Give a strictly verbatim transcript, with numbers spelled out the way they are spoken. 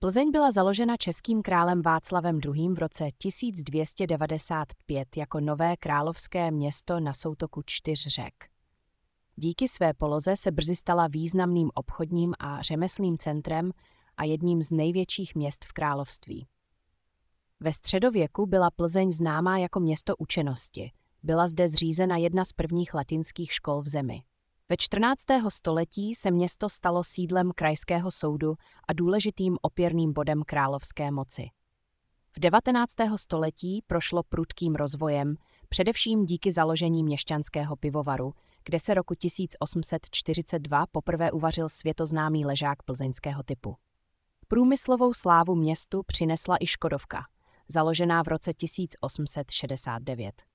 Plzeň byla založena českým králem Václavem druhým. v roce tisíc dvě stě devadesát pět jako nové královské město na soutoku čtyř řek. Díky své poloze se brzy stala významným obchodním a řemeslným centrem a jedním z největších měst v království. Ve středověku byla Plzeň známá jako město učenosti. Byla zde zřízena jedna z prvních latinských škol v zemi. Ve čtrnáctém století se město stalo sídlem krajského soudu a důležitým opěrným bodem královské moci. V devatenáctém století prošlo prudkým rozvojem, především díky založení měšťanského pivovaru, kde se roku tisíc osm set čtyřicet dva poprvé uvařil světoznámý ležák plzeňského typu. Průmyslovou slávu městu přinesla i Škodovka, založená v roce tisíc osm set šedesát devět.